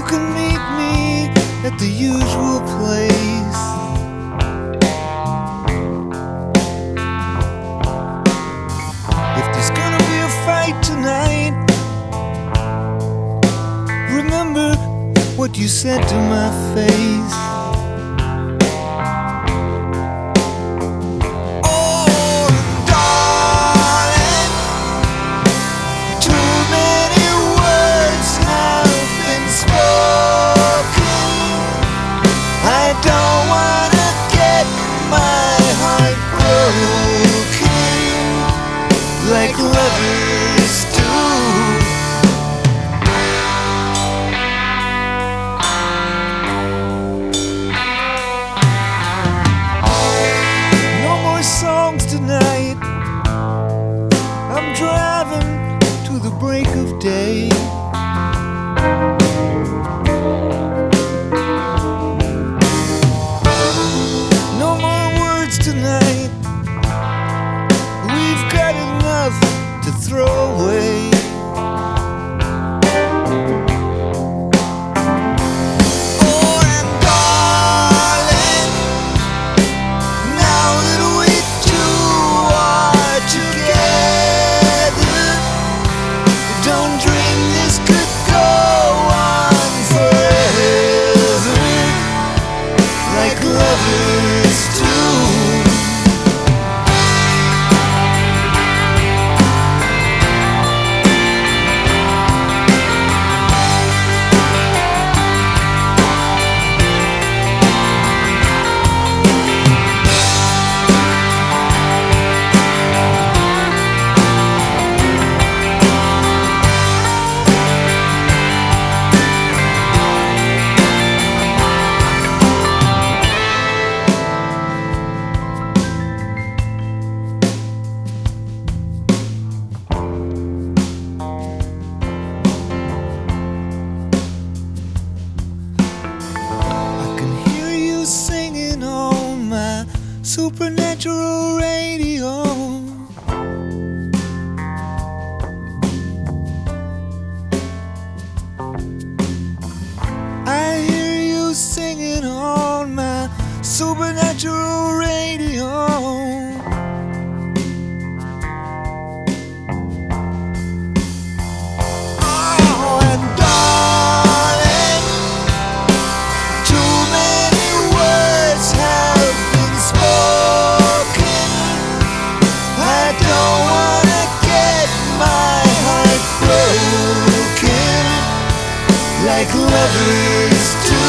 You can meet me at the usual place. If there's gonna be a fight tonight, remember what you said to my face. Like lovers do. No more songs tonight. I'm driving to the break of day. No more words tonight. We've got enough to throw away. Oh, and darling, now that we two are together, don't dream this could go on forever, like lovers do. Singing on my supernatural radio. I hear you singing on my supernatural radio. Like lovers do.